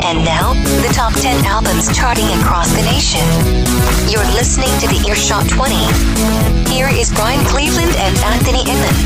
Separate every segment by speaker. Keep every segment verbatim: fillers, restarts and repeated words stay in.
Speaker 1: And now, the top ten albums charting across the nation. You're listening to the Earshot twenty. Here is Brian Cleveland and Anthony Inman.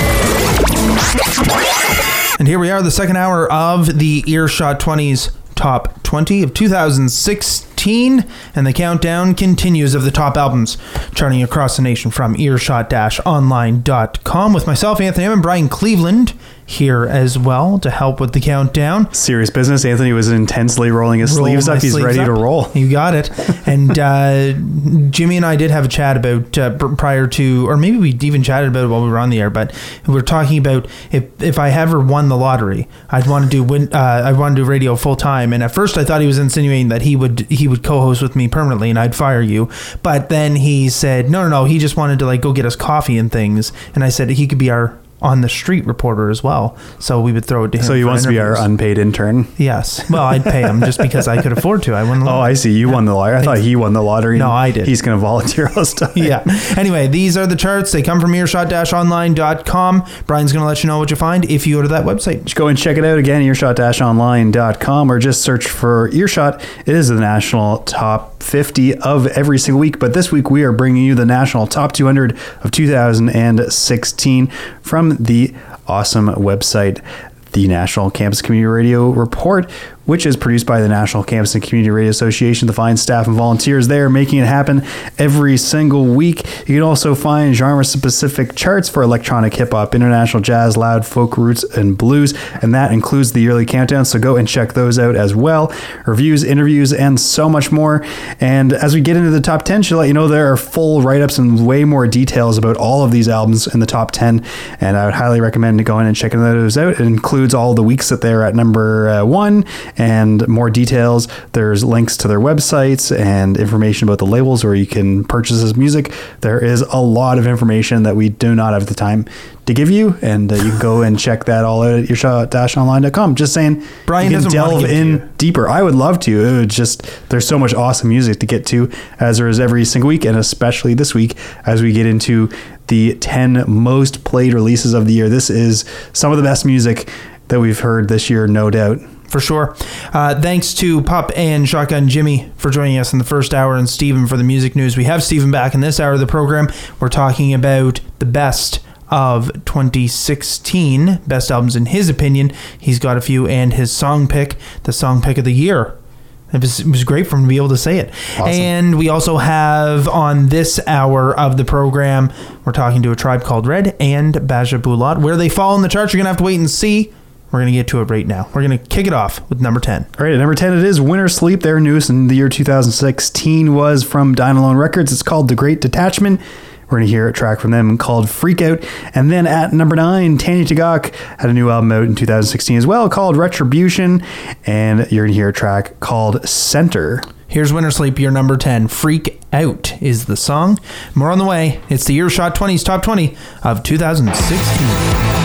Speaker 2: And here we are, the second hour of the Earshot twenty's Top twenty of two thousand sixteen, and the countdown continues of the top albums charting across the nation from earshot online dot com with myself, Anthony Inman, and Brian Cleveland here as well to help with the countdown.
Speaker 3: Serious business. Anthony was intensely rolling his Roll sleeves up. He's sleeves ready up. to roll.
Speaker 2: You got it. And uh, Jimmy and I did have a chat about uh, prior to, or maybe we even chatted about it while we were on the air, but we were talking about if if I ever won the lottery, I'd want to do win, uh, I'd want to do radio full time. And at first I thought he was insinuating that he would he would co-host with me permanently and I'd fire you. But then he said, no, no, no, he just wanted to like go get us coffee and things. And I said he could be our on the street reporter as well, so we would throw it to him.
Speaker 3: So he wants interviews. to be our unpaid intern?
Speaker 2: Yes. Well, I'd pay him just because I could afford to. I won the lottery.
Speaker 3: Oh, I see. You yeah. won the lottery. I thought he won the lottery.
Speaker 2: No, I did.
Speaker 3: He's going to volunteer all this time.
Speaker 2: Yeah. Anyway, these are the charts. They come from earshot online dot com. Brian's going to let you know what you find if you go to that website.
Speaker 3: Just go and check it out again, earshot online dot com, or just search for Earshot. It is the national top fifty of every single week, but this week we are bringing you the national top two hundred of two thousand sixteen from the awesome website, the National Campus Community Radio Report, which is produced by the National Campus and Community Radio Association, the fine staff and volunteers there making it happen every single week. You can also find genre-specific charts for electronic hip-hop, international jazz, loud, folk, roots, and blues, and that includes the yearly countdown, so go and check those out as well. Reviews, interviews, and so much more. And as we get into the top ten, she'll let you know there are full write-ups and way more details about all of these albums in the top ten, and I would highly recommend going and checking those out. It includes all the weeks that they're at number uh, one, and more details. There's links to their websites and information about the labels where you can purchase this music. There is a lot of information that we do not have the time to give you, and uh, you can go and check that all out at earshot online dot com. Just saying,
Speaker 2: Brian
Speaker 3: you can
Speaker 2: doesn't
Speaker 3: delve in deeper. I would love to. It would just, there's so much awesome music to get to, as there is every single week, and especially this week as we get into the ten most played releases of the year. This is some of the best music that we've heard this year, no doubt.
Speaker 2: For sure. Uh, thanks to Pup and Shotgun Jimmy for joining us in the first hour, and Stephen for the music news. We have Stephen back in this hour of the program. We're talking about the best of twenty sixteen, best albums in his opinion. He's got a few, and his song pick, the song pick of the year. It was, it was great for him to be able to say it. Awesome. And we also have on this hour of the program, we're talking to A Tribe Called Red and Baja Bulat. Where they fall in the charts, you're going to have to wait and see. We're going to get to it right now. We're going to kick it off with number ten.
Speaker 3: All right, at number ten, it is Winter Sleep. Their newest in the year two thousand sixteen was from Dynalone Records. It's called The Great Detachment. We're going to hear a track from them called Freak Out. And then at number nine, Tanya Tagaq had a new album out in two thousand sixteen as well called Retribution. And you're going to hear a track called Center.
Speaker 2: Here's Winter Sleep, your number ten. Freak Out is the song. More on the way. It's the Earshot twenty's Top twenty of two thousand sixteen.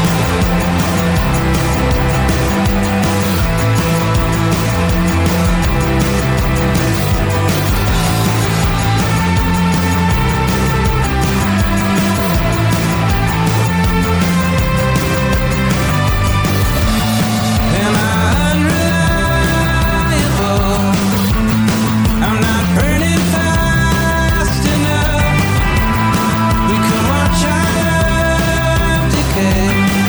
Speaker 4: We can watch our love decay.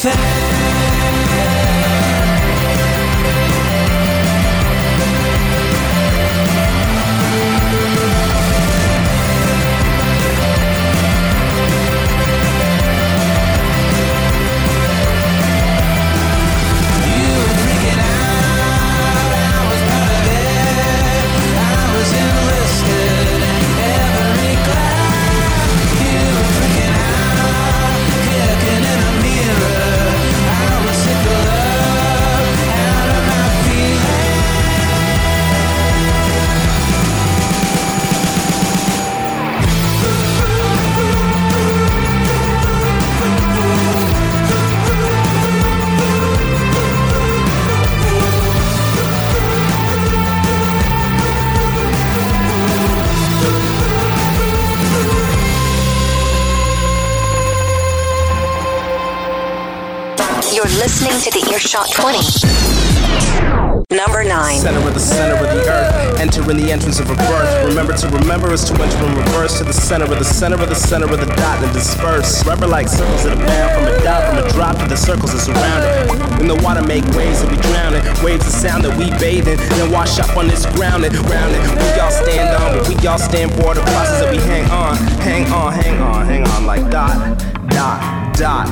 Speaker 1: Listening to the Earshot twenty. Number nine.
Speaker 4: Center of the center of the earth. Enter in the entrance of a birth. Remember to remember is to enter in reverse to the center of the center of the center of the dot and disperse. Rubber like circles that are bound from a dot from a drop to the circles that surround it. In the water make waves that we drown it. Waves of sound that we bathe in. Then wash up on this ground it, round it. We all stand on, but we all stand for the process that we hang on. Hang on, hang on, hang on like dot, dot, dot.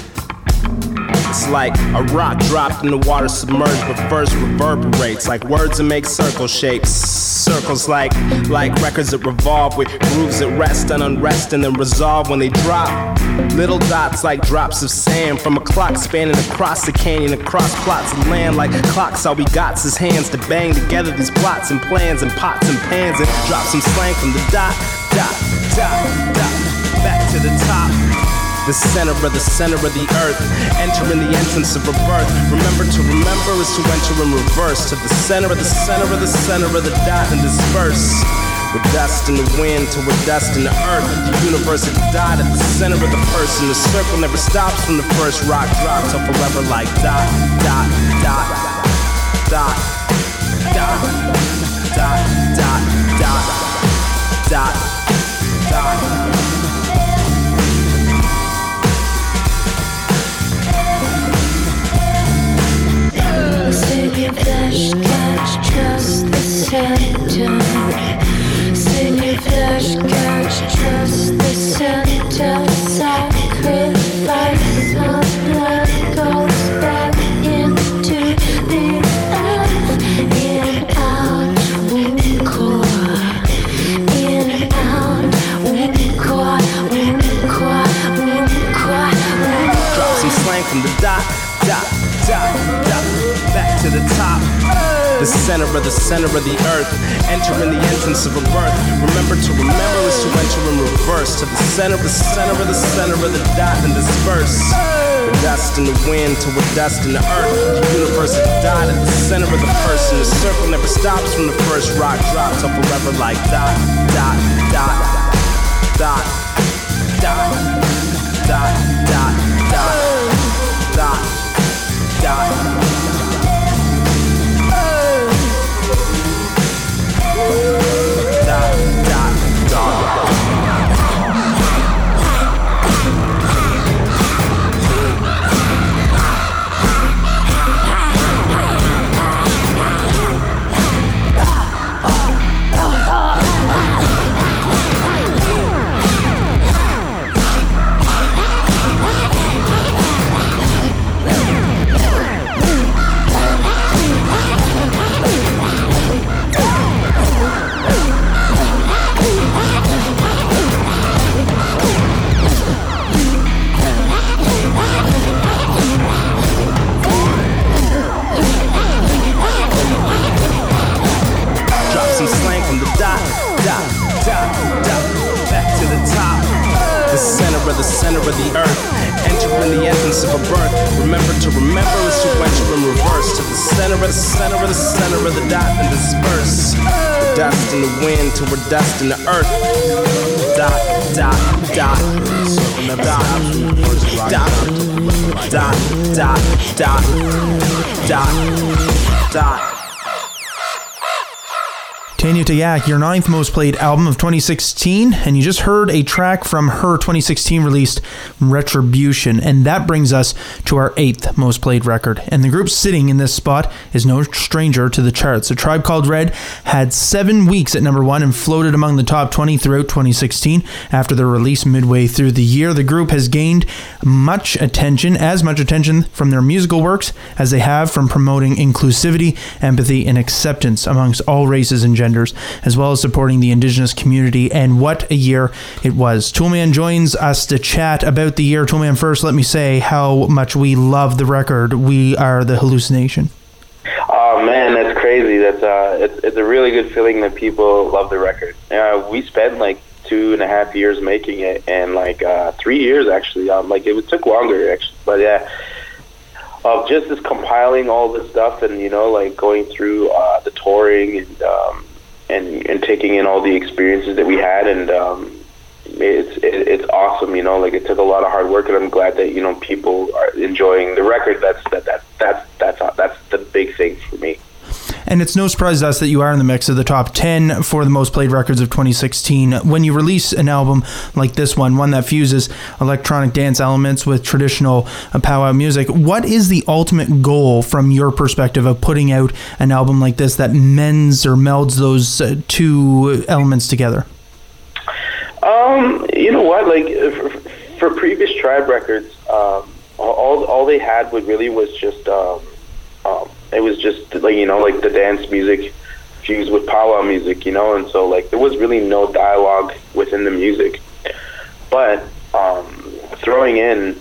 Speaker 4: It's like a rock dropped in the water submerged, but first reverberates like words that make circle shapes. Circles like like records that revolve with grooves that rest and unrest and then resolve when they drop. Little dots like drops of sand from a clock spanning across the canyon, across plots of land like clocks. All we got's is hands to bang together these plots and plans and pots and pans and drop some slang from the dot, dot, dot, dot, back to the top. The center of the center of the earth. Enter in the entrance of a birth. Remember to remember is to enter in reverse to the center of the center of the center of the dot and disperse. We're dust in the wind till we're dust in the earth. The universe has died at the center of the person. The circle never stops from the first rock drop till forever like dot, dot, dot, dot, dot, dot, dot, dot, dot, dot.
Speaker 5: Singing flash, catch, trust the center. Singing flash, catch, trust the center. Sacrifice of blood goes back into the earth. In, out, womb core. In, out, womb core. Womb core, womb core, womb core.
Speaker 4: Drop some slang from the dot, dot, dot, dot. Back to the top, the center of the center of the earth. Enter in the entrance of a birth. Remember to remember is to enter in reverse to the center of the center of the center of the dot and disperse. We're dust in the wind till we're dust in the earth. The universe has died at the center of the person. The circle never stops from the first rock drop till forever like dot, dot, dot, dot, dot, dot, dot, dot, dot, dot. The center of the earth. Enter in the entrance of a birth. Remember to remember is to enter in reverse to the center of the center of the center of the dot and disperse. The dust in the wind till we're dust in the earth. Dot, dot, dot, dot, dot, dot, dot, dot, dot.
Speaker 2: Tanya Tayak, your ninth most played album of twenty sixteen, and you just heard a track from her twenty sixteen released Retribution, and that brings us to our eighth most played record. And the group sitting in this spot is no stranger to the charts. A Tribe Called Red had seven weeks at number one and floated among the top twenty throughout twenty sixteen. After their release midway through the year, the group has gained much attention, as much attention from their musical works as they have from promoting inclusivity, empathy, and acceptance amongst all races and genders, as well as supporting the Indigenous community. And what a year it was. Toolman joins us to chat about the year. Toolman, first, let me say how much we love the record We Are the Hallucination.
Speaker 6: Oh man, that's crazy. That's uh, it's it's a really good feeling that people love the record. Uh, we spent like two and a half years making it, and like uh, three years actually. Um, like it took longer actually, but yeah. Of just this compiling all this stuff, and you know, like going through uh, the touring and um, and and taking in all the experiences that we had, and um, it's it, it's awesome. You know, like it took a lot of hard work, and I'm glad that you know people are enjoying the record. That's that that that's that's that's, that's the big thing for me.
Speaker 2: And it's no surprise to us that you are in the mix of the top ten for the most played records of twenty sixteen. When you release an album like this one, one that fuses electronic dance elements with traditional uh, powwow music, what is the ultimate goal from your perspective of putting out an album like this that mends or melds those uh, two elements together?
Speaker 6: Um, you know what? Like for, for previous Tribe records, um, all all they had would really was just. Um, um, It was just like, you know, like the dance music fused with powwow music, you know, and so like there was really no dialogue within the music. But um, throwing in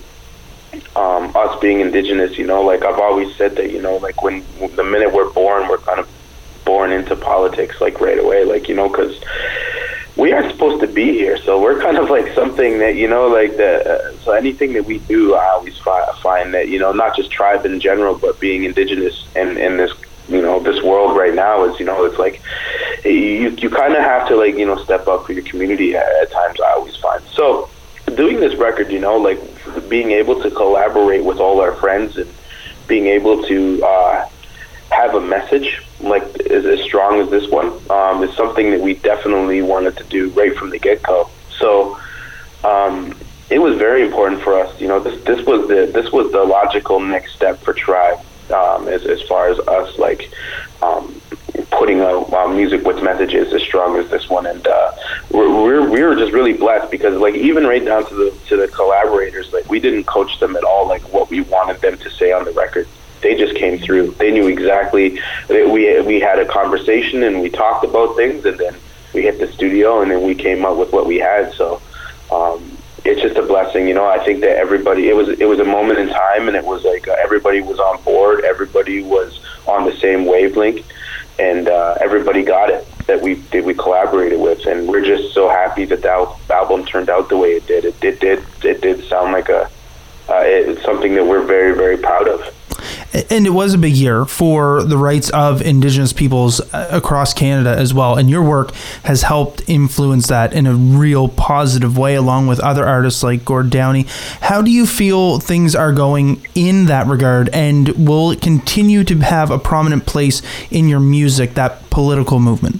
Speaker 6: um, us being Indigenous, you know, like I've always said that, you know, like when the minute we're born, we're kind of born into politics, like right away, like, you know, because we aren't supposed to be here, so we're kind of like something that, you know, like the uh, so anything that we do, I always fi- find that, you know, not just Tribe in general, but being Indigenous in, in this, you know, this world right now is, you know, it's like you you kind of have to like, you know, step up for your community at, at times, I always find. So doing this record, you know, like being able to collaborate with all our friends and being able to uh, have a message like as, as strong as this one um, is something that we definitely wanted to do right from the get-go. So um, it was very important for us. You know, this this was the this was the logical next step for Tribe um, as as far as us like um, putting out uh, music with messages as strong as this one. And uh, we're, we're we were just really blessed because like even right down to the to the collaborators, like we didn't coach them at all like what we wanted them to say on the record. They just came through. They knew exactly. That we we had a conversation and we talked about things, and then we hit the studio, and then we came up with what we had. So um, it's just a blessing, you know. I think that everybody. It was it was a moment in time, and it was like uh, everybody was on board. Everybody was on the same wavelength, and uh, everybody got it that we that we collaborated with, and we're just so happy that that album turned out the way it did. It did did it did sound like a uh, it's something that we're very very proud of.
Speaker 2: And it was a big year for the rights of Indigenous peoples across Canada as well. And your work has helped influence that in a real positive way, along with other artists like Gord Downie. How do you feel things are going in that regard? And will it continue to have a prominent place in your music, that political movement?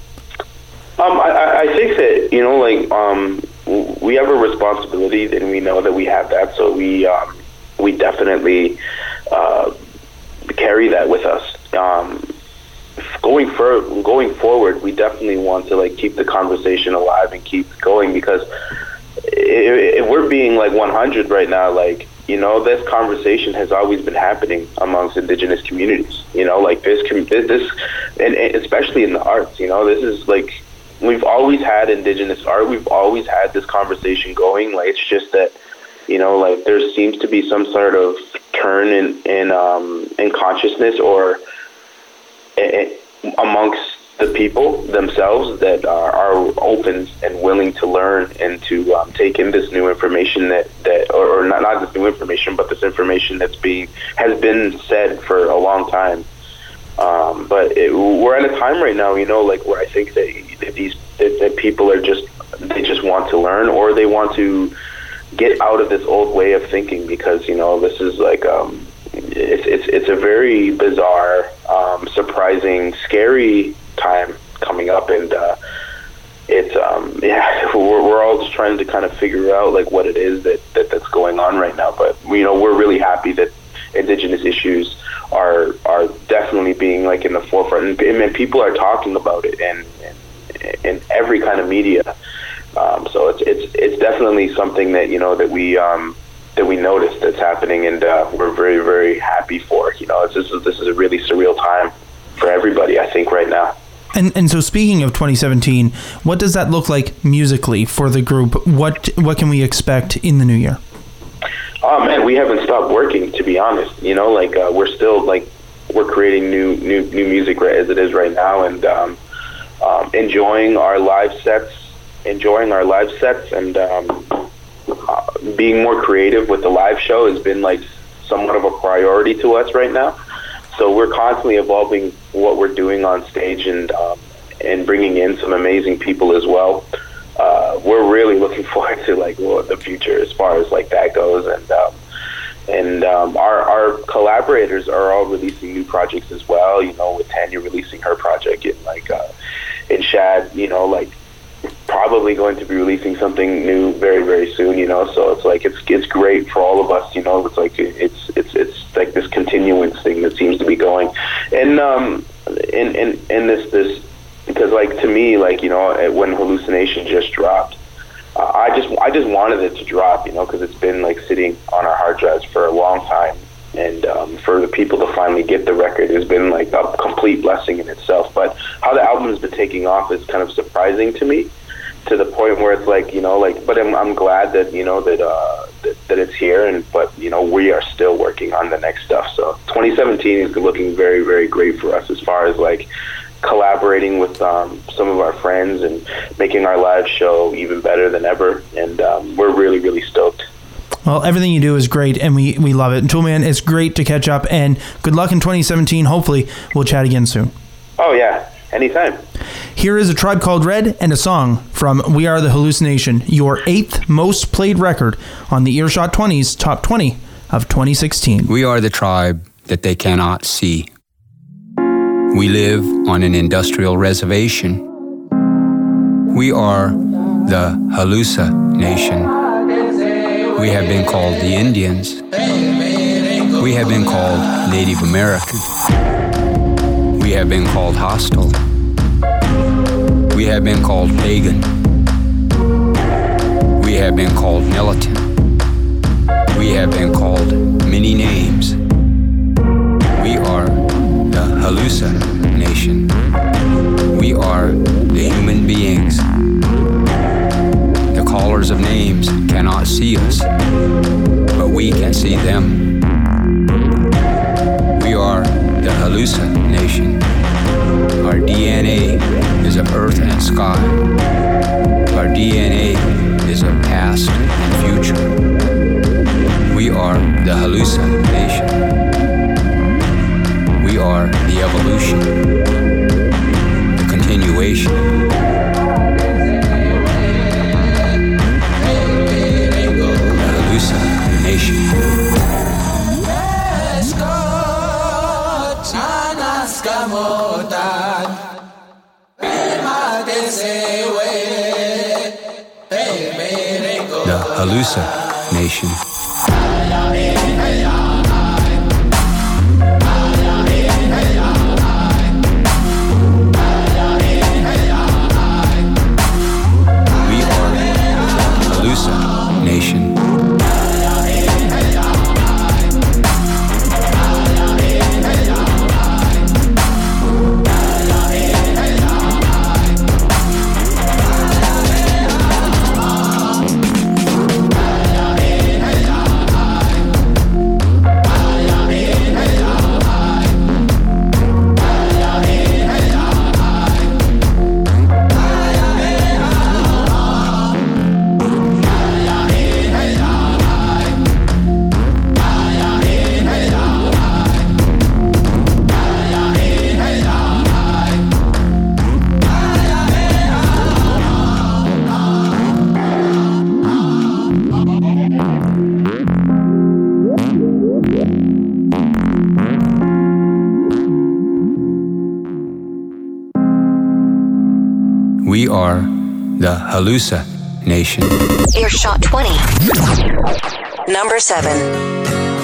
Speaker 6: Um, I, I think that, you know, like um, we have a responsibility, and we know that we have that. So we, um, we definitely... Uh, carry that with us. Um, going for going forward, we definitely want to like keep the conversation alive and keep going because if, if we're being like one hundred right now, like you know, this conversation has always been happening amongst Indigenous communities. You know, like this, this, this and, and especially in the arts. You know, this is like we've always had Indigenous art. We've always had this conversation going. Like it's just that. You know, like there seems to be some sort of turn in in, um, in consciousness or in, amongst the people themselves that are, are open and willing to learn and to um, take in this new information that, that or, or not, not this new information, but this information that's being has been said for a long time. Um, but it, we're at a time right now, you know, like where I think that, that these that, that people are just they just want to learn or they want to. Get out of this old way of thinking because you know this is like um, it's it's it's a very bizarre, um, surprising, scary time coming up, and uh, it's um, yeah, we're we're all just trying to kind of figure out like what it is that, that that's going on right now. But you know, we're really happy that Indigenous issues are are definitely being like in the forefront, and, and people are talking about it in in, in every kind of media. Um, so it's it's it's definitely something that you know that we um, that we notice that's happening, and uh, we're very very happy for. You know, it's, this is this is a really surreal time for everybody, I think, right now.
Speaker 2: And and so speaking of twenty seventeen, what does that look like musically for the group? What what can we expect in the new year?
Speaker 6: Oh man, we haven't stopped working, to be honest. You know, like uh, we're still like we're creating new new new music right as it is right now, and um, um, enjoying our live sets, enjoying our live sets, and um, uh, being more creative with the live show has been like somewhat of a priority to us right now. So we're constantly evolving what we're doing on stage, and um, and bringing in some amazing people as well. Uh, we're really looking forward to like what the future as far as like that goes, and um, and um, our our collaborators are all releasing new projects as well. You know, with Tanya releasing her project, and like uh, and Shad, you know, like probably going to be releasing something new very very soon. You know, so it's like it's it's great for all of us. You know, it's like it's it's it's like this continuance thing that seems to be going, and um, and and and this this. Because, like, to me, like, you know, when Hallucination just dropped, uh, I just I just wanted it to drop, you know, because it's been, like, sitting on our hard drives for a long time. And um, for the people to finally get the record has been, like, a complete blessing in itself. But how the album has been taking off is kind of surprising to me, to the point where it's, like, you know, like, but I'm, I'm glad that, you know, that, uh, that that it's here. And but, you know, we are still working on the next stuff. So twenty seventeen is looking very, very great for us as far as, like, collaborating with um, some of our friends and making our live show even better than ever, and um, we're really really stoked.
Speaker 2: Well, everything you do is great, and we we love it. And Toolman, it's great to catch up, and good luck in twenty seventeen. Hopefully we'll chat again soon.
Speaker 6: Oh yeah, anytime.
Speaker 2: Here is A Tribe Called Red and a song from We Are the Hallucination, your eighth most played record on the Earshot twenties Top twenty of twenty sixteen.
Speaker 7: We are the tribe that they cannot see. We live on an industrial reservation. We are the Halusa Nation. We have been called the Indians. We have been called Native American. We have been called hostile. We have been called pagan. We have been called militant. We have been called many names. We are the Halusa Nation. We are the human beings. The callers of names cannot see us, but we can see them. We are the Halusa Nation. Our D N A is of earth and sky. Our D N A is of past and future. We are the Halusa Nation. We are the evolution, the continuation. The Halusa Nation. The Halusa Nation. Nation. We are the Halusa Nation.
Speaker 1: Earshot twenty. Number seven.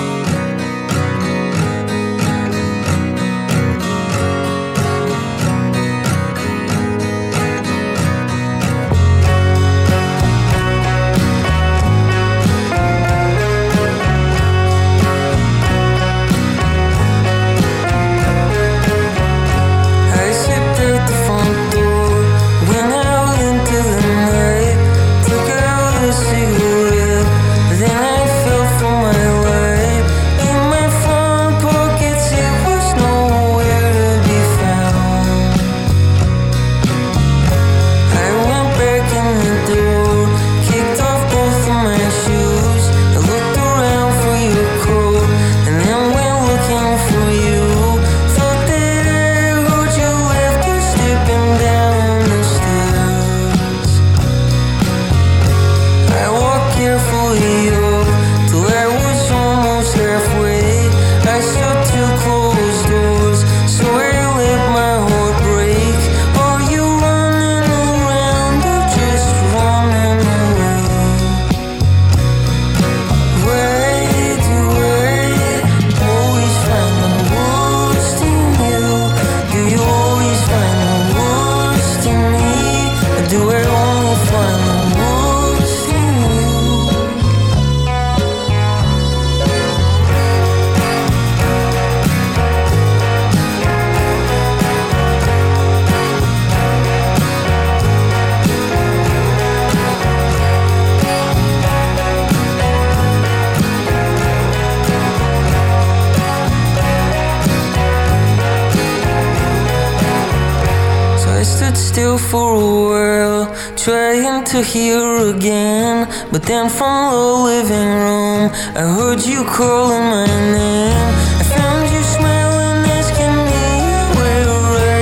Speaker 8: For a while, trying to hear again, but then from the living room I heard you calling my name. I found you smiling, asking me where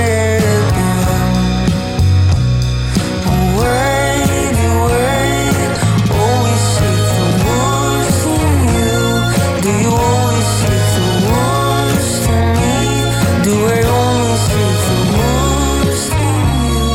Speaker 8: I had been. Why do I always seek the worst in you? Do you always seek the worst in me? Do I only seek the worst in you?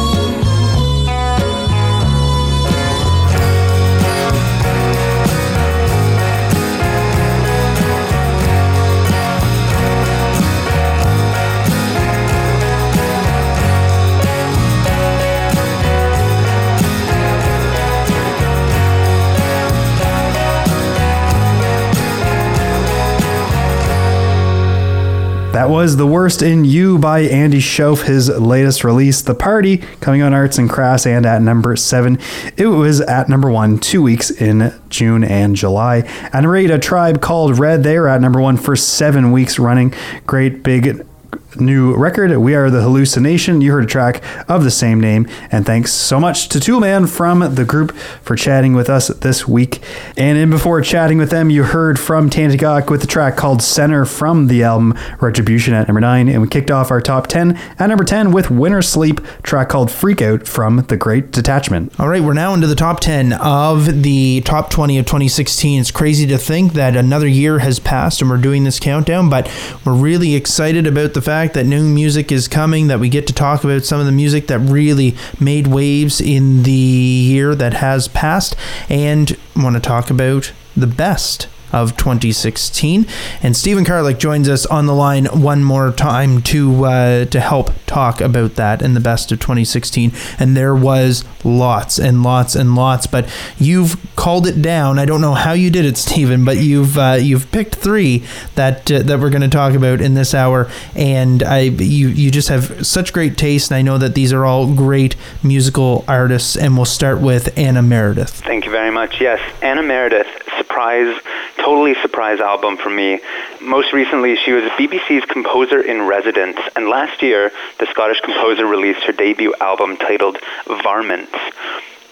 Speaker 3: That was The Worst in You by Andy Schoaf, his latest release, The Party, coming on Arts and Crafts and at number seven. It was at number one two weeks in June and July. And rate A Tribe Called Red, they are at number one for seven weeks running. Great big new record. We Are the Halusa Nation. You heard a track of the same name. And thanks so much to Toolman from the group for chatting with us this week. And in before chatting with them, you heard from Tantagak with the track called Center from the album Retribution at number nine. And we kicked off our top ten at number ten with Winter Sleep, track called Freak Out from The Great Detachment.
Speaker 2: All right, we're now into the top ten of the top twenty of twenty sixteen. It's crazy to think that another year has passed and we're doing this countdown, but we're really excited about the fact that new music is coming, that we get to talk about some of the music that really made waves in the year that has passed, and want to talk about the best of twenty sixteen. And Stephen Karlik joins us on the line one more time to uh, to help talk about that and the best of twenty sixteen. And there was lots and lots and lots, but you've called it down. I don't know how you did it, Stephen, but you've uh, you've picked three that uh, that we're going to talk about in this hour. And I you you just have such great taste, and I know that these are all great musical artists. And we'll start with Anna Meredith.
Speaker 9: Thank you very much. Yes, Anna Meredith, surprise. Totally surprise album for me. Most recently, she was B B C's composer in residence, and last year, the Scottish composer released her debut album titled Varmints.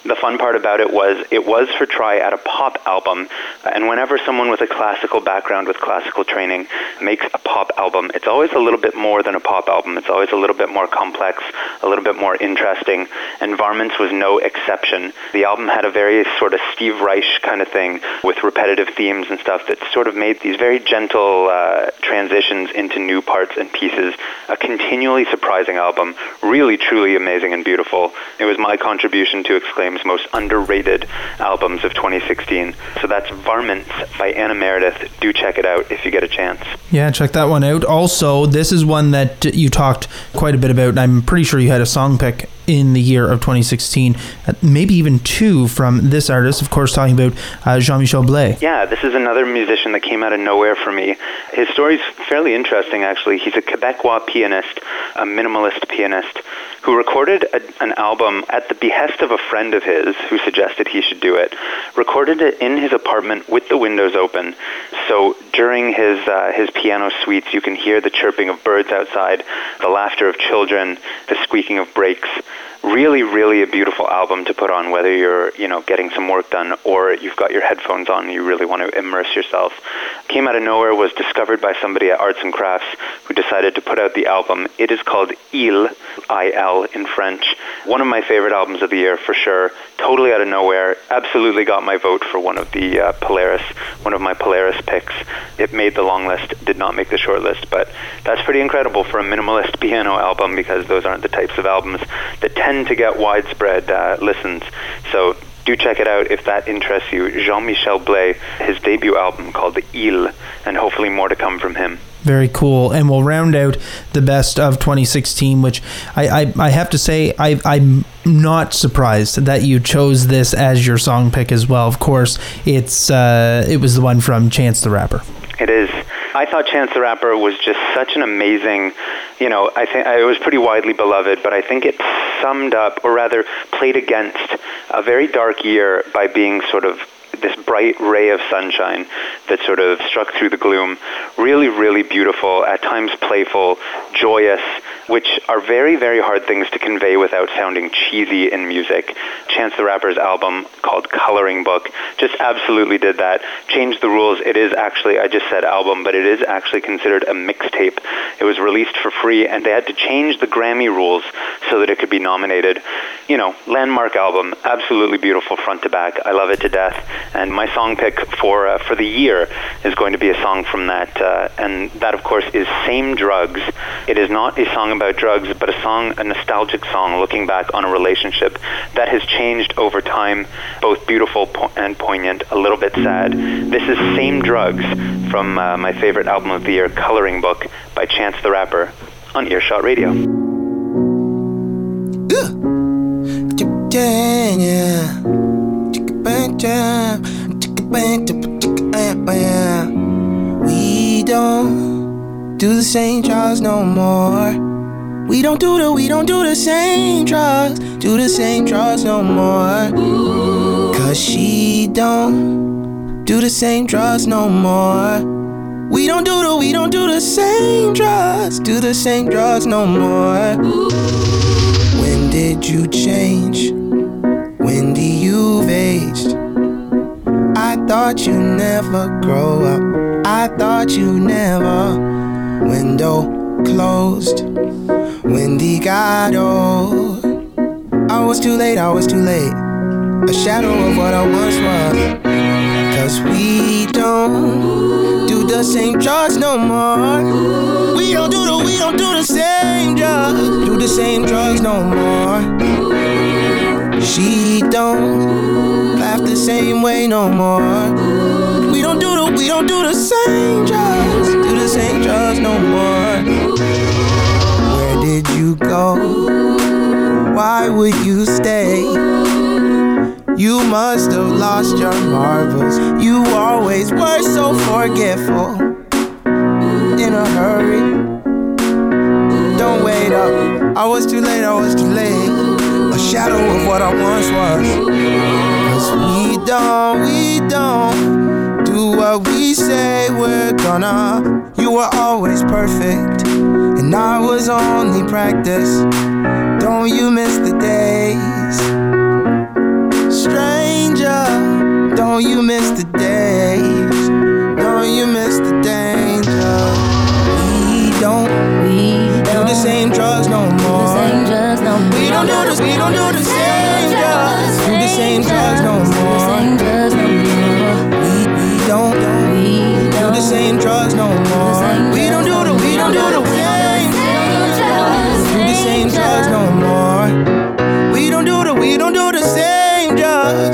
Speaker 9: The fun part about it was it was for Try at a pop album, and whenever someone with a classical background, with classical training, makes a pop album, it's always a little bit more than a pop album. It's always a little bit more complex, a little bit more interesting, and Varmints was no exception. The album had a very sort of Steve Reich kind of thing with repetitive themes and stuff that sort of made these very gentle uh, transitions into new parts and pieces. A continually surprising album, really truly amazing and beautiful. It was my contribution to Exclaim's most underrated albums of twenty sixteen. So that's Varmints by Anna Meredith. Do check it out if you get a chance.
Speaker 2: Yeah, check that one out. Also, this is one that you talked quite a bit about. I'm pretty sure you had a song pick in the year of twenty sixteen, uh, maybe even two from this artist, of course, talking about uh, Jean-Michel Blais.
Speaker 9: Yeah, this is another musician that came out of nowhere for me. His story's fairly interesting, actually. He's a Quebecois pianist, a minimalist pianist, who recorded a, an album at the behest of a friend of his who suggested he should do it. Recorded it in his apartment with the windows open. So during his uh, his piano suites, you can hear the chirping of birds outside, the laughter of children, the squeaking of brakes. Really, really a beautiful album to put on, whether you're, you know, getting some work done or you've got your headphones on and you really want to immerse yourself. Came out of nowhere, was discovered by somebody at Arts and Crafts who decided to put out the album. It is called Il, I L in French. One of my favorite albums of the year for sure. Totally out of nowhere. Absolutely got my vote for one of the uh, Polaris, one of my Polaris picks. It made the long list, did not make the short list, but that's pretty incredible for a minimalist piano album because those aren't the types of albums that tend to get widespread uh, listens. So do check it out if that interests you. Jean-Michel Blais, his debut album called Il, and hopefully more to come from him.
Speaker 2: Very cool. And we'll round out the best of twenty sixteen, which I, I, I have to say, I, I'm not surprised that you chose this as your song pick as well. Of course, it's uh, it was the one from Chance the Rapper.
Speaker 9: It is. I thought Chance the Rapper was just such an amazing, you know, I think it was pretty widely beloved, but I think it summed up, or rather played against, a very dark year by being sort of this bright ray of sunshine that sort of struck through the gloom. Really, really beautiful, at times playful, joyous, which are very, very hard things to convey without sounding cheesy in music. Chance the Rapper's album called Coloring Book just absolutely did that. Changed the rules. It is actually, I just said album, but it is actually considered a mixtape. It was released for free, and they had to change the Grammy rules so that it could be nominated. You know, landmark album, absolutely beautiful front to back. I love it to death. And my song pick for uh, for the year is going to be a song from that, uh, and that, of course, is Same Drugs. It is not a song about drugs, but a song, a nostalgic song, looking back on a relationship that has changed over time, both beautiful po- and poignant, a little bit sad. This is Same Drugs from uh, my favorite album of the year, Coloring Book, by Chance the Rapper, on Earshot Radio.
Speaker 10: Yeah. We don't do the same drugs no more. We don't do the, we don't do the same drugs, do the same drugs no more. Cause she don't do the same drugs no more. We don't do the, we don't do the same drugs, do the same drugs no more. When did you change? When do you've aged? I thought you never grow up. I thought you never. Window closed. Wendy got old. I was too late, I was too late. A shadow of what I once was. Cause we don't do the same drugs no more. We don't do the, we don't do the same drugs. Do the same drugs no more. She don't laugh the same way no more. We don't do the, we don't do the same drugs. Do the same drugs no more. Where did you go? Why would you stay? You must have lost your marbles. You always were so forgetful. In a hurry. Don't wait up. I was too late, I was too late. A shadow of what I once was. Cause we don't, we don't do what we say we're gonna. You were always perfect, and I was only practice. Don't you miss the days you miss the days. No, you miss the danger. We don't, we don't do the same drugs no more. We don't do the, we don't do the same drugs. Do the same drugs no more. We, we don't, we do the same drugs no more. We don't do the, we don't do the same drugs. Do the same drugs no more. We don't do the, we don't do the same drugs.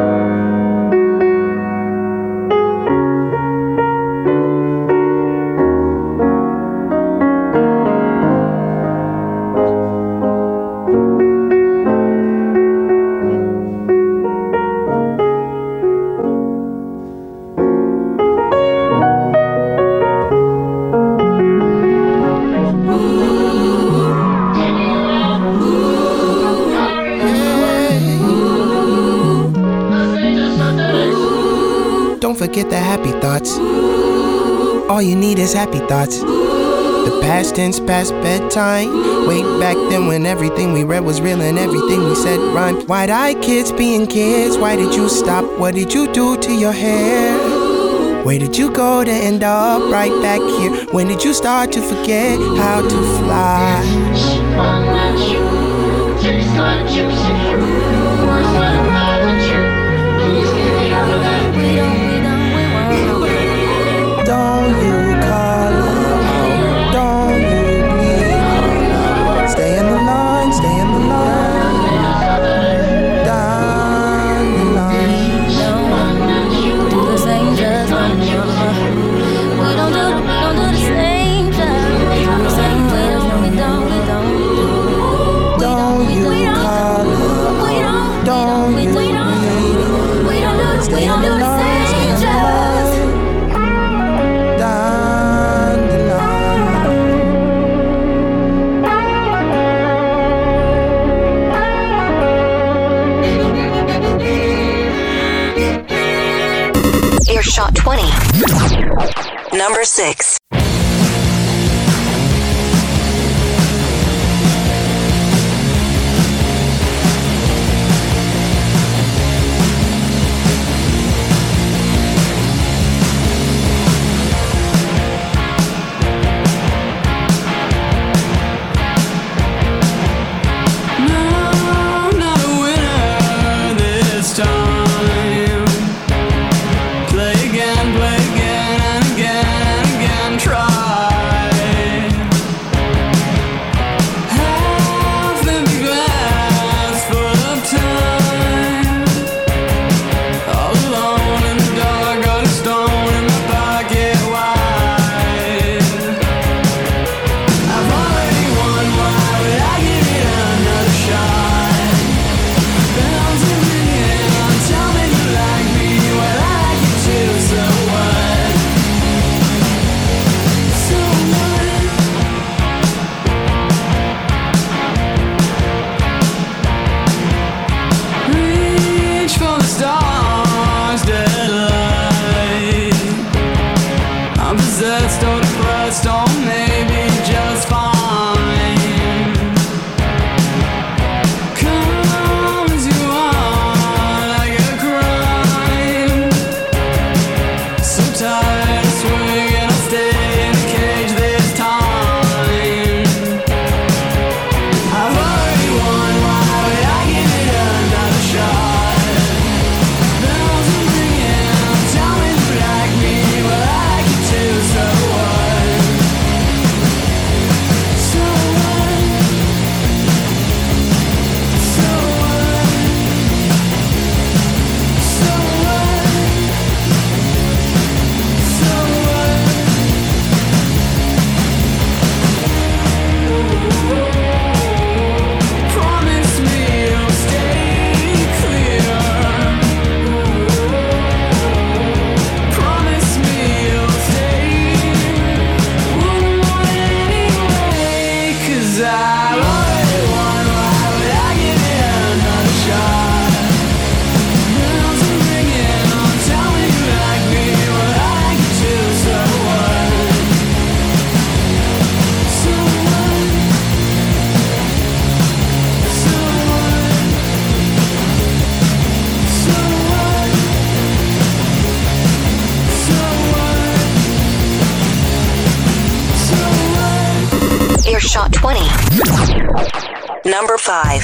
Speaker 10: Don't forget the happy thoughts. All you need is happy thoughts. The past tense, past bedtime. Way back then when everything we read was real and everything we said rhymed. Wide-eyed kids being kids. Why did you stop? What did you do to your hair? Where did you go to end up right back here? When did you start to forget how to fly? Tastes like juicy fruit. Worse than another truth. Please get me out of that. We don't, we don't, we won't. Don't you call it? Don't you please? Stay in the line, stay in the line. Down the line. Don't do the same just like you. We don't do, we don't do the same just. Do the same just, no we don't, we don't. Don't you call it? We don't, don't we don't, we don't. We don't do, we don't do the same just. Down the line.
Speaker 1: Earshot twenty. Number six.
Speaker 11: Play again, play again and again and again.
Speaker 1: Earshot twenty. Number five.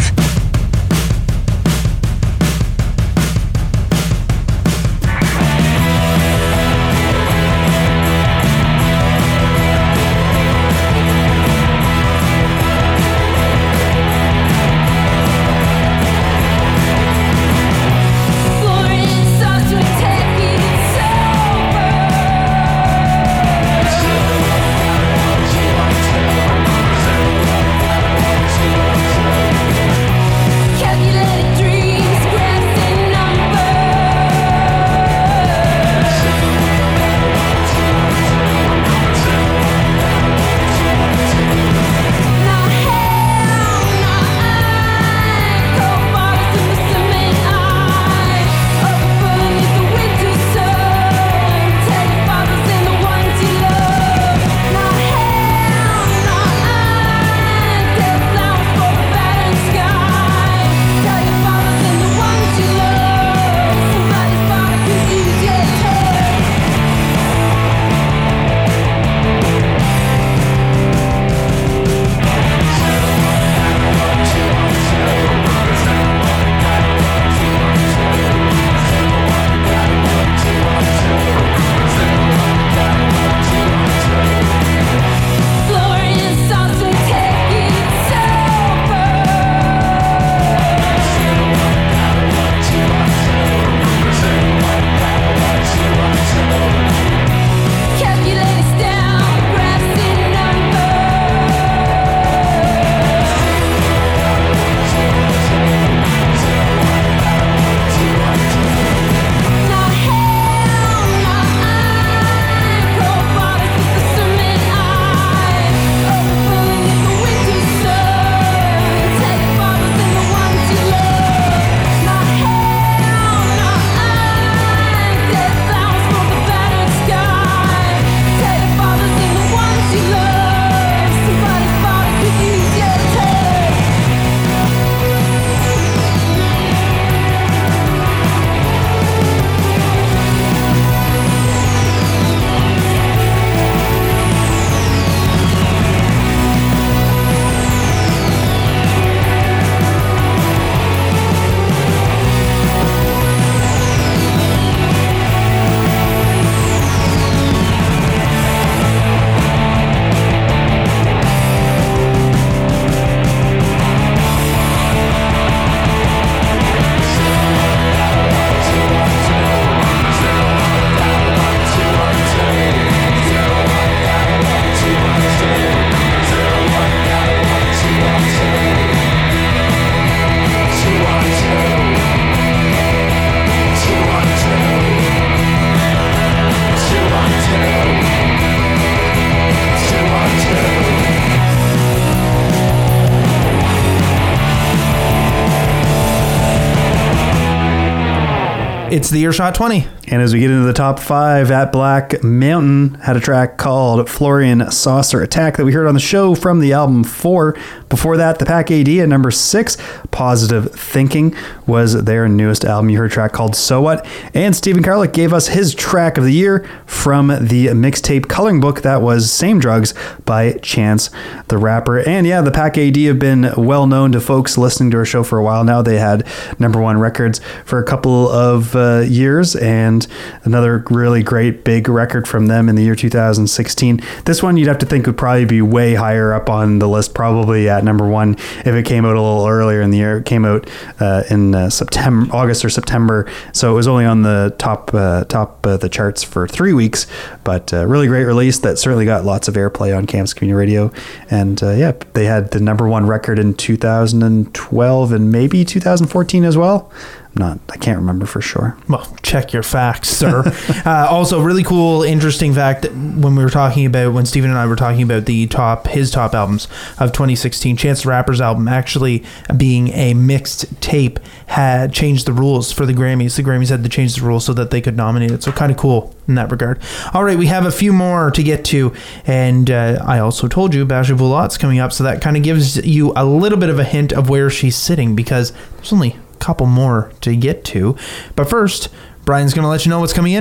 Speaker 2: It's the Earshot twenty.
Speaker 3: And as we get into the top five, At Black Mountain had a track called Florian Saucer Attack that we heard on the show from the album four. Before that, the Pack A D at number six, Positive Thinking, was their newest album. You heard a track called So What. And Stephen Karlik gave us his track of the year from the mixtape coloring book that was Same Drugs by Chance the Rapper. And yeah, the Pack A D have been well known to folks listening to our show for a while now. They had number one records for a couple of uh, years, and another really great big record from them in the year two thousand sixteen. This one you'd have to think would probably be way higher up on the list, probably at number one if it came out a little earlier in the year. It came out uh, in uh, September, August or September, so it was only on the top uh, top uh, the charts for three weeks. But uh, really great release that certainly got lots of airplay on Campus Community Radio. And uh, yeah, they had the number one record in two thousand twelve and maybe two thousand fourteen as well. Not, I can't remember for sure.
Speaker 2: Well, check your facts, sir. uh, also, really cool, interesting fact that when we were talking about, when Stephen and I were talking about the top, his top albums of twenty sixteen, Chance the Rapper's album actually being a mixed tape had changed the rules for the Grammys. The Grammys had to change the rules so that they could nominate it. So kind of cool in that regard. All right, we have a few more to get to, and uh, I also told you Basia Bulat's coming up, so that kind of gives you a little bit of a hint of where she's sitting, because there's only couple more to get to. But first, Brian's going to let you know what's coming in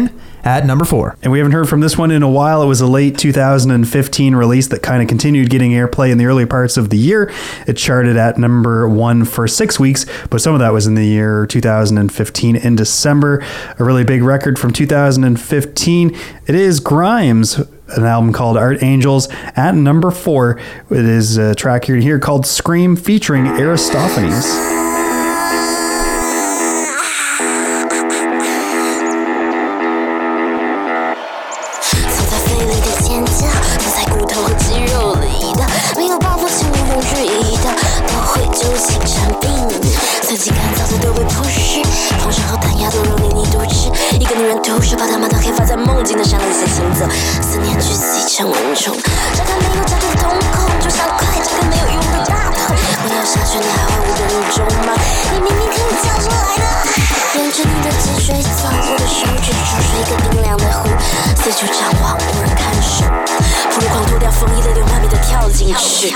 Speaker 2: at number four.
Speaker 3: And we haven't heard from this one in a while. It was a late two thousand fifteen release that kind of continued getting airplay in the early parts of the year. It charted at number one for six weeks, but some of that was in the year two thousand fifteen in December. A really big record from two thousand fifteen. It is Grimes, an album called Art Angels, at number four. It is a track here, here called Scream featuring Aristophanes.
Speaker 5: 思念聚集成蚊虫，张开没有角度的瞳孔，就像快张开没有用的大腿。我要下去，你还会无动于衷吗？你明明可以叫出来的。沿着你的脊椎走，我的手指触出一个冰凉的湖，四处张望，无人看守。扑入狂脱掉风衣的连外面的跳进去。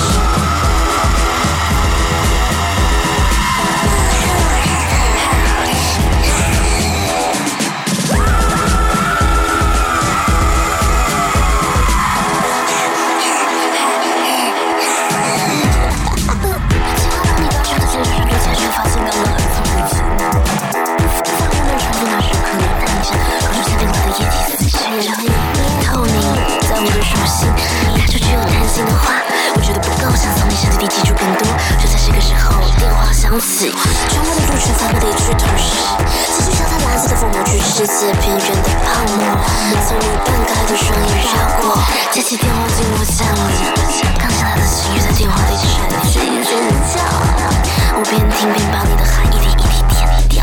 Speaker 5: 透明，在我的手心，看出具有弹性的话，我觉得不够，想从你身体里记住更多。就在这个时候，电话响起，窗外的路全散发的一句同时，继续像它蓝色的疯魔去世界边缘的泡沫，从你半开的双眼绕过，接起电话进入家里，刚起来的情绪在电话里闪击尖叫，我边听边把你的汗一滴一滴舔掉。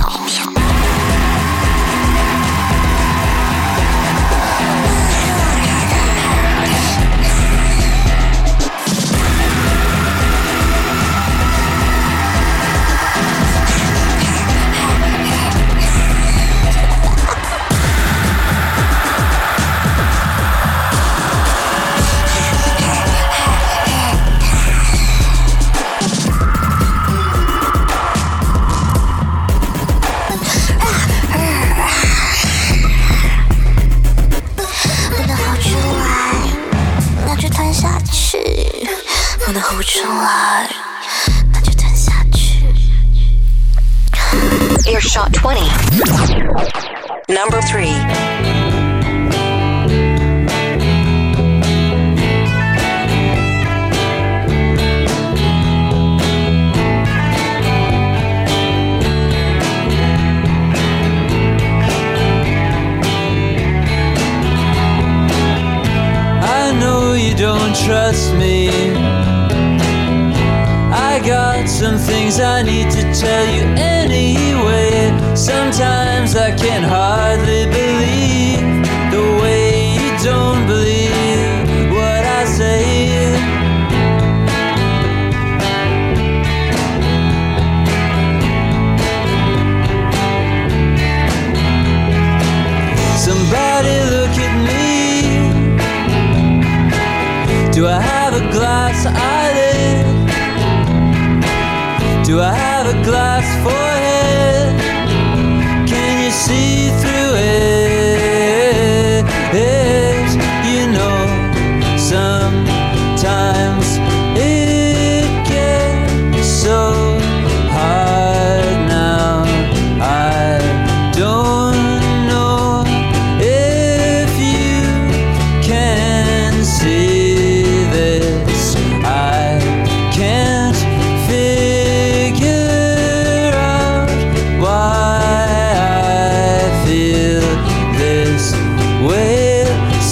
Speaker 1: Earshot twenty. Number three.
Speaker 11: I know you don't trust me. I got some things I need to tell you anyway. Sometimes I can hardly believe the way you don't believe what I say. Somebody look at me. Do I have a glass eyelid? Do I have a glass forehead? Can you see through it? You know, sometimes it gets so hard now. I don't know if you can see this. I can't figure out why I feel this way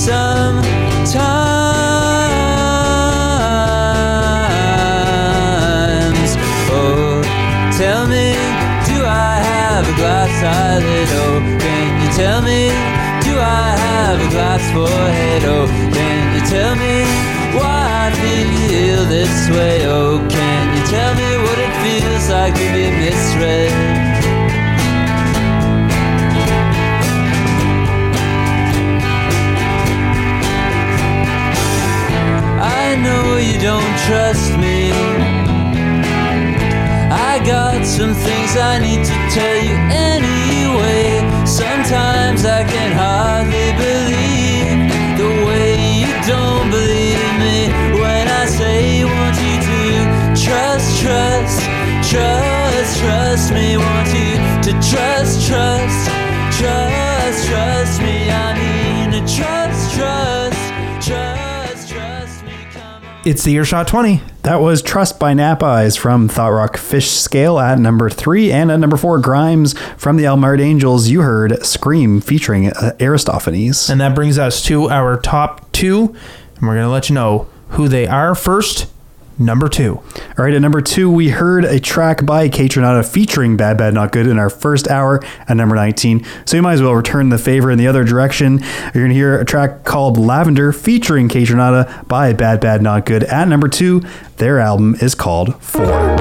Speaker 11: sometimes. Oh, tell me, do I have a glass eyelid? Oh, can you tell me, do I have a glass forehead? Oh, can you tell me why I feel this way? Oh, can you tell me what it feels like to be misread? I know you don't trust me. I got some things I need to tell you anyway. Sometimes I can hardly believe the way you don't believe me when I say want you to trust, trust, trust, trust me. Want you to trust, trust, trust, trust me. I mean to trust, trust, trust, trust me. Come on.
Speaker 2: It's the Earshot twenty.
Speaker 3: That was Trust by Nap Eyes from Thought Rock Fish Scale at number three. And at number four, Grimes from the Album Art Angels. You heard Scream featuring uh, Aristophanes.
Speaker 2: And that brings us to our top two. And we're going to let you know who they are. First, number two.
Speaker 3: All right, at number two, we heard a track by Kaytranada featuring Bad Bad Not Good in our first hour at number nineteen. So you might as well return the favor in the other direction. You're going to hear a track called Lavender featuring Kaytranada by Bad Bad Not Good at number two. Their album is called Four.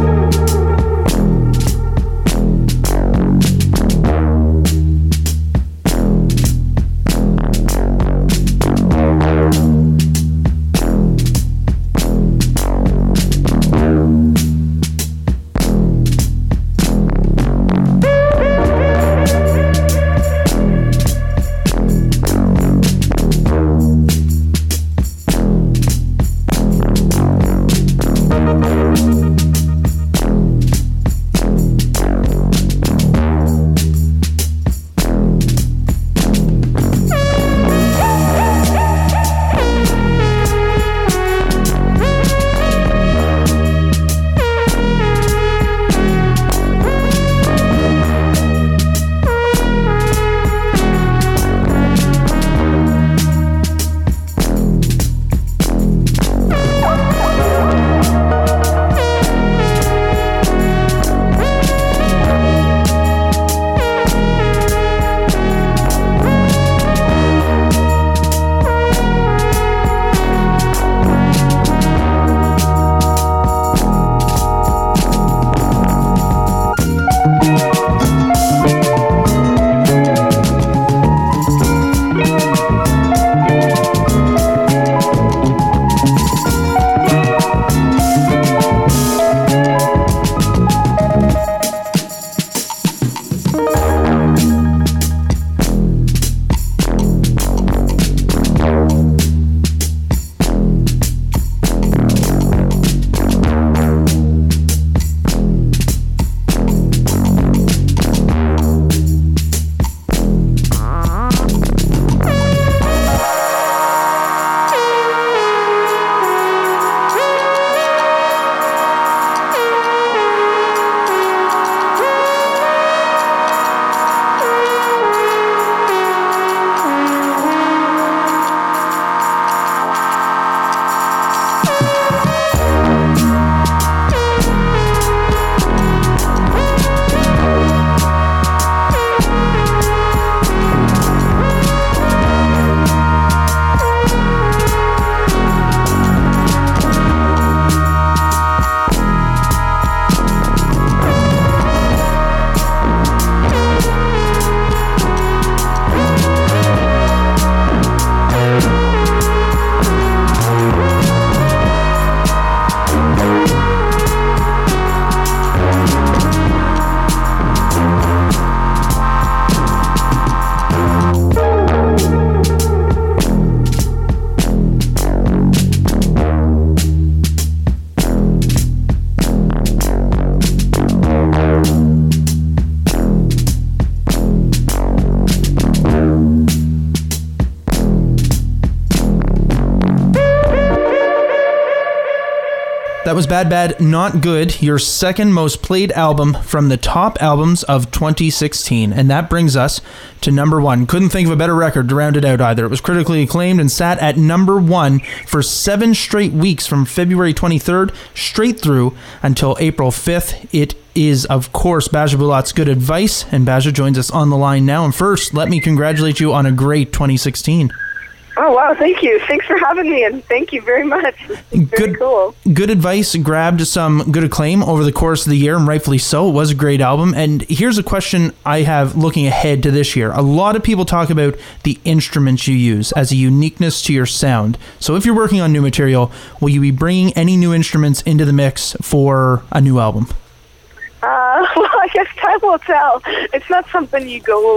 Speaker 2: That was Bad Bad Not Good, your second most played album from the top albums of twenty sixteen. And that brings us to number one. Couldn't think of a better record to round it out either. It was critically acclaimed and sat at number one for seven straight weeks from February twenty-third straight through until April fifth. It is, of course, Baja Bulat's Good Advice, and Baja joins us on the line now. And first, let me congratulate you on a great twenty sixteen.
Speaker 12: Oh, wow, thank you. Thanks for having me, and thank you very much. Very
Speaker 2: good,
Speaker 12: cool. Good
Speaker 2: Advice grabbed some good acclaim over the course of the year, and rightfully so. It was a great album. And here's a question I have looking ahead to this year. A lot of people talk about the instruments you use as a uniqueness to your sound. So if you're working on new material, will you be bringing any new instruments into the mix for a new album?
Speaker 12: Uh, well, I guess time will tell. It's not something you go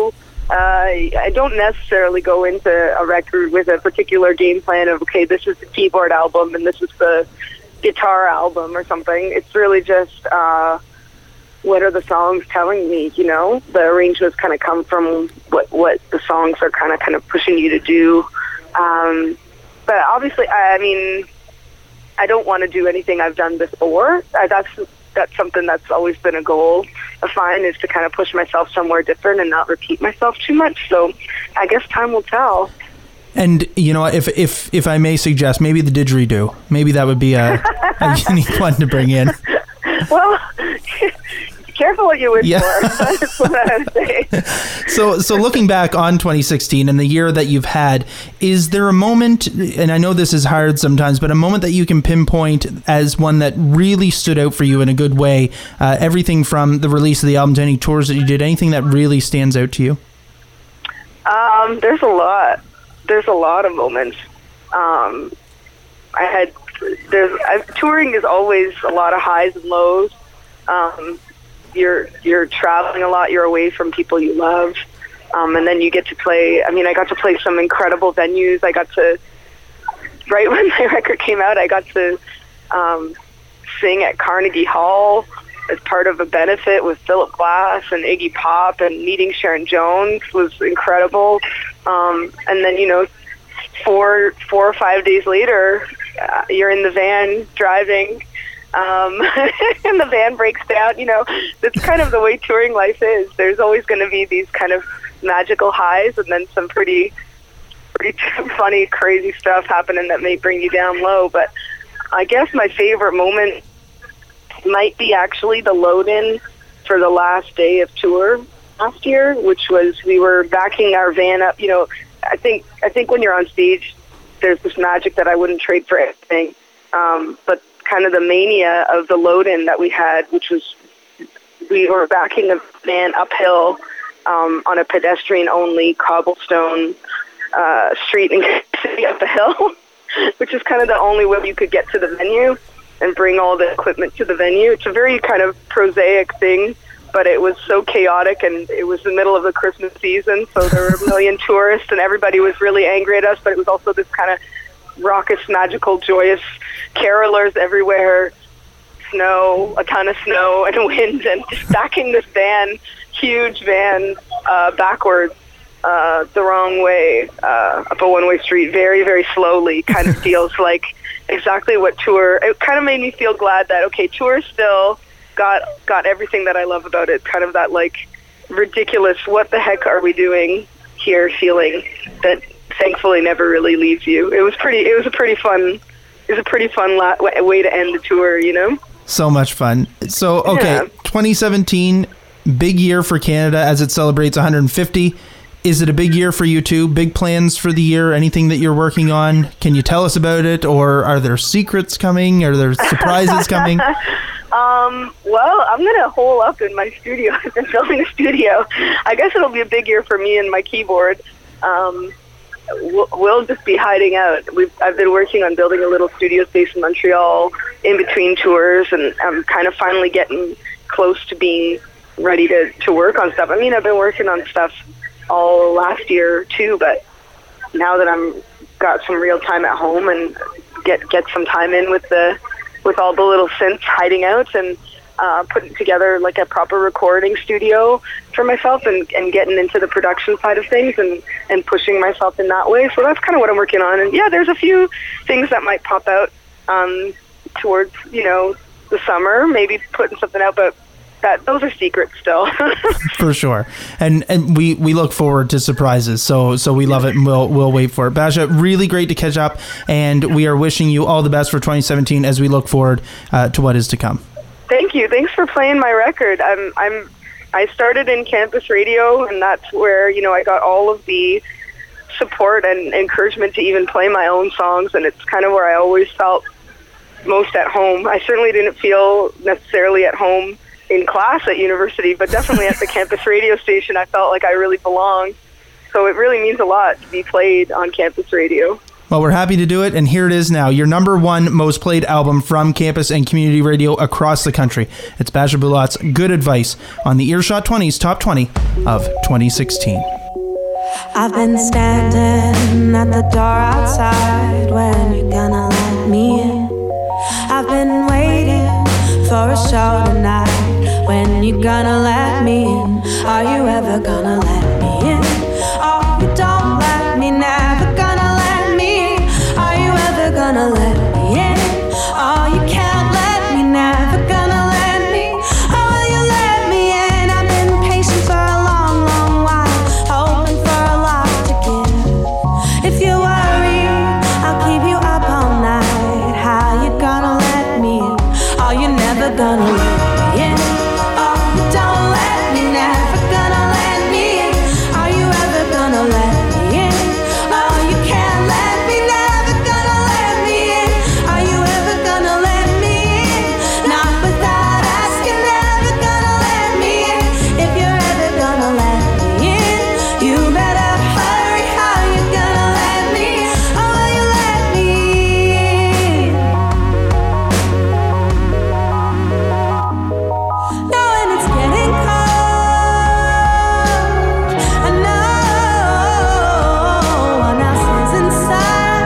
Speaker 12: uh, I don't necessarily go into a record with a particular game plan of, okay, this is the keyboard album and this is the guitar album or something. It's really just, uh, what are the songs telling me, you know? The arrangements kind of come from what, what the songs are kind of kind of pushing you to do. Um, but obviously, I, I mean, I don't want to do anything I've done before. Uh, that's that's something that's always been a goal of mine, is to kind of push myself somewhere different and not repeat myself too much. So I guess time will tell.
Speaker 2: And, you know, if if if I may suggest, maybe the didgeridoo. Maybe that would be a, a unique one to bring in.
Speaker 12: Well, careful what you wish
Speaker 2: Yeah.
Speaker 12: for. That's what I would say.
Speaker 2: So, so looking back on twenty sixteen and the year that you've had, is there a moment, and I know this is hard sometimes, but a moment that you can pinpoint as one that really stood out for you in a good way? Uh, everything from the release of the album to any tours that you did, anything that really stands out to you?
Speaker 12: Um, there's a lot. There's a lot of moments. Um, I had there's I, touring is always a lot of highs and lows. Um, you're you're traveling a lot. You're away from people you love, um, and then you get to play. I mean, I got to play some incredible venues. I got to right when my record came out, I got to um, sing at Carnegie Hall as part of a benefit with Philip Glass and Iggy Pop, and meeting Sharon Jones was incredible. Um, and then, you know, four, four or five days later, uh, you're in the van driving, um, and the van breaks down. You know, that's kind of the way touring life is. There's always going to be these kind of magical highs, and then some pretty, pretty funny, crazy stuff happening that may bring you down low. But I guess my favorite moment might be actually the load-in for the last day of tour last year, which was, we were backing our van up. You know, I think I think when you're on stage, there's this magic that I wouldn't trade for anything. Um, but kind of the mania of the load-in that we had, which was, we were backing a van uphill um, on a pedestrian-only cobblestone uh, street in City up the hill, which is kind of the only way you could get to the venue and bring all the equipment to the venue. It's a very kind of prosaic thing, but it was so chaotic, and it was the middle of the Christmas season, so there were a million tourists, and everybody was really angry at us, but it was also this kind of raucous, magical, joyous carolers everywhere, snow, a ton of snow and wind, and stacking this van, huge van, uh, backwards, uh, the wrong way, uh, up a one-way street, very, very slowly, kind of feels like exactly what tour, it kind of made me feel glad that, okay, tour still got got everything that I love about it, kind of that, like, ridiculous, what the heck are we doing here feeling that thankfully never really leaves you. It was pretty, it was a pretty fun, it was a pretty fun la- way to end the tour, you know?
Speaker 2: So much fun. So, okay,
Speaker 12: Yeah.
Speaker 2: twenty seventeen, big year for Canada as it celebrates one hundred fifty. Is it a big year for you too? Big plans for the year? Anything that you're working on? Can you tell us about it? Or are there secrets coming? Are there surprises coming?
Speaker 12: Um, well, I'm going to hole up in my studio. I've been building a studio. I guess it'll be a big year for me and my keyboard. Um, we'll, we'll just be hiding out. We've, I've been working on building a little studio space in Montreal in between tours, and I'm kind of finally getting close to being ready to, to work on stuff. I mean, I've been working on stuff all last year too, but now that I'm got some real time at home and get get some time in with the with all the little synths hiding out, and uh, putting together like a proper recording studio for myself, and, and getting into the production side of things, and, and pushing myself in that way. So that's kind of what I'm working on. And yeah, there's a few things that might pop out um, towards, you know, the summer, maybe putting something out, but that those are secrets still.
Speaker 2: For sure. And and we, we look forward to surprises. So so we love it, and we'll we'll wait for it. Basia, really great to catch up, and we are wishing you all the best for twenty seventeen as we look forward uh, to what is to come.
Speaker 12: Thank you. Thanks for playing my record. I'm I'm I started in campus radio, and that's where, you know, I got all of the support and encouragement to even play my own songs, and it's kind of where I always felt most at home. I certainly didn't feel necessarily at home in class at university, but definitely at the campus radio station, I felt like I really belonged. So it really means a lot to be played on campus radio.
Speaker 2: Well, we're happy to do it, and here it is now, your number one most played album from campus and community radio across the country. It's Basia Bulot's Good Advice on the Earshot twenties Top twenty of twenty sixteen.
Speaker 13: I've been standing at the door outside. When you gonna let me in? I've been waiting for a show tonight. When you gonna let me in? Are you ever gonna let me in? Oh, you don't let me, never gonna let me in. Are you ever gonna let me in? Oh, you can't let me, never gonna let me. Oh, will you let me in? I've been patient for a long, long while, hoping for a lot to give. If you worry, I'll keep you up all night. How you gonna let me in? Oh, you're never gonna let me in. Oh, you don't let me, never gonna let me in. Are you ever gonna let me in? Oh, you can't let me, never gonna let me in. Are you ever gonna let me in? Not without asking, never gonna let me in. If you're ever gonna let me in, you better hurry. How you gonna let me in? Oh, will you let me in? Knowing it's getting cold, I know what else is inside.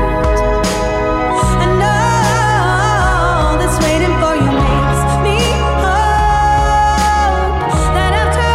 Speaker 13: I know that's waiting for you makes me hope that after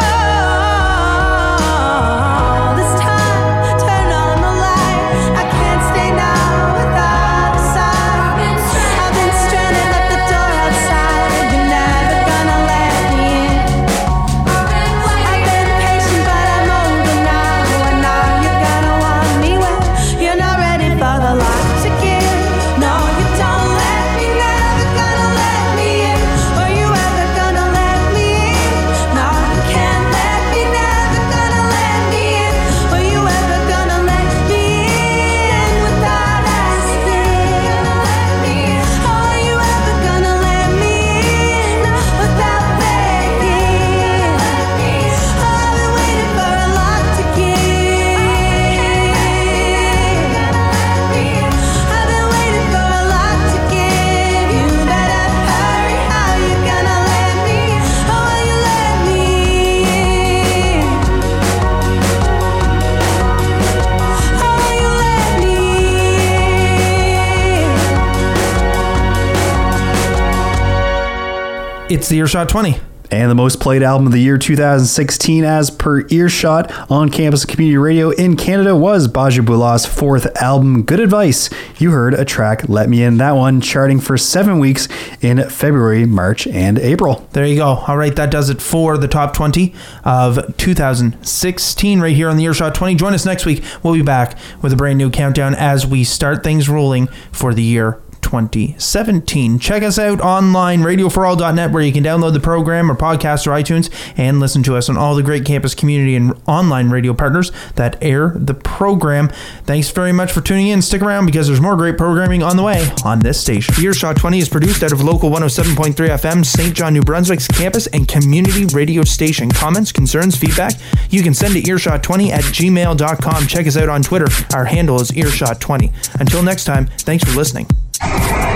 Speaker 13: all this time, turn on the light. I can't stay now without a sign. I've been stranded at the door outside. You're never gonna let me in. I've been patient, but I'm older now. And now you're gonna want me when you're not ready for the light to give. No, you don't let me, never gonna let me in. Were you ever gonna let me in? No, you can't let me, never gonna let me in. Were you ever gonna let me in without asking? Oh, are you ever gonna let me in without begging? Oh, I've been waiting for a lot to give. I've been waiting for a lot to give. You better hurry. How you gonna let me? Oh, will you let me in? Oh, will you let me in?
Speaker 2: It's the Earshot twenty.
Speaker 3: And the most played album of the year two thousand sixteen, as per Earshot on campus community radio in Canada, was Baja Bulah's fourth album, Good Advice. You heard a track, Let Me In, that one charting for seven weeks in February, March, and April.
Speaker 2: There you go. All right, that does it for the top twenty of two thousand sixteen right here on the Earshot twenty. Join us next week. We'll be back with a brand new countdown as we start things rolling for the year twenty seventeen. Check us out online, radio for all dot net, where you can download the program or podcast or iTunes and listen to us on all the great campus community and online radio partners that air the program. Thanks very much for tuning in. Stick around because there's more great programming on the way on this station. Earshot twenty is produced out of local one oh seven point three F M, Saint John, New Brunswick's campus and community radio station. Comments, concerns, feedback, you can send to earshot twenty at gmail dot com. Check us out on Twitter. Our handle is earshot twenty. Until next time, thanks for listening.